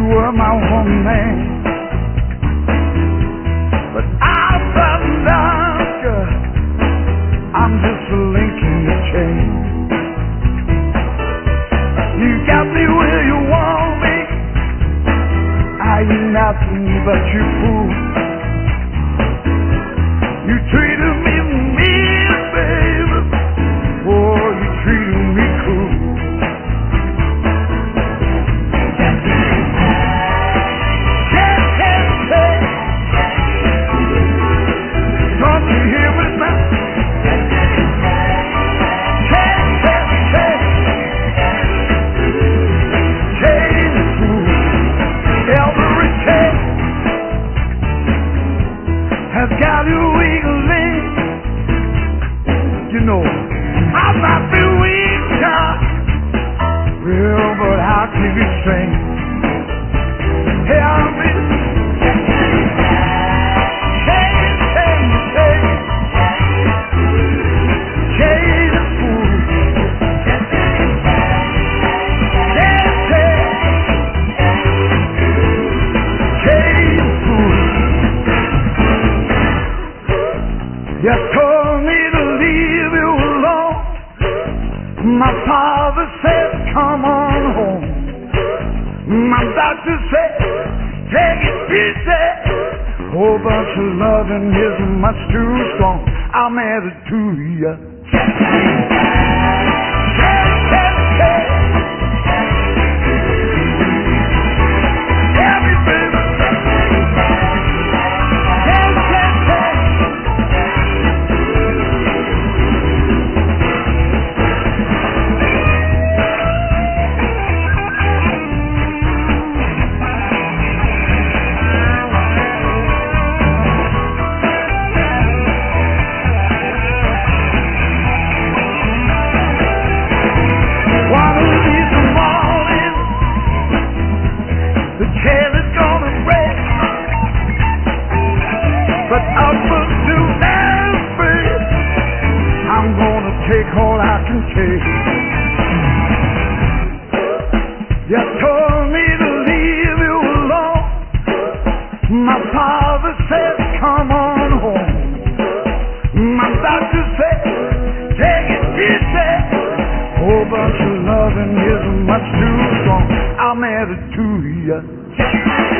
were my woman. But I found out I'm just a link in the chain. You got me where you want me. I ain't nothing but your fool. You treated me mean, baby. Oh, you treated me cruel. Don't you hear me now? Every chain has got a weak link. You know, I might be weak, child. Well, but how can you sing? Help me. You told me to leave you alone. My father said, come on home. My doctor said, take it easy. Whole bunch of loving isn't much too strong. I'm added to you. Take all I can take. You told me to leave you alone. My father said, come on home. My doctor said, take it easy. Whole bunch of loving isn't much too strong. I'm added to you.